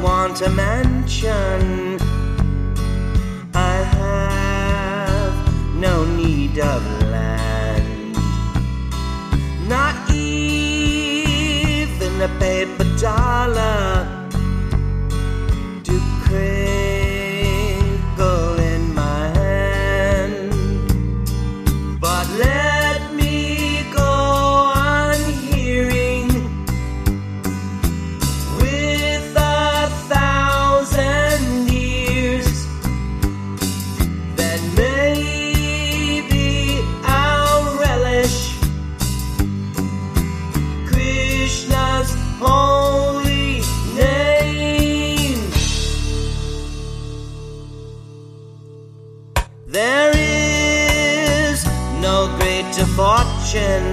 want a mansion. I have no need of land, not even a paper dollar to crinkle in my hand. But let me go on hearing with 1,000 ears, then maybe I'll relish Krishna's holy name. There is no greater fortune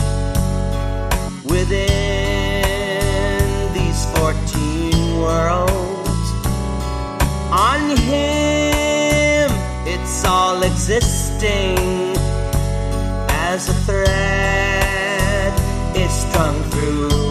within these 14 worlds. On him it's all existing as a thread is strung through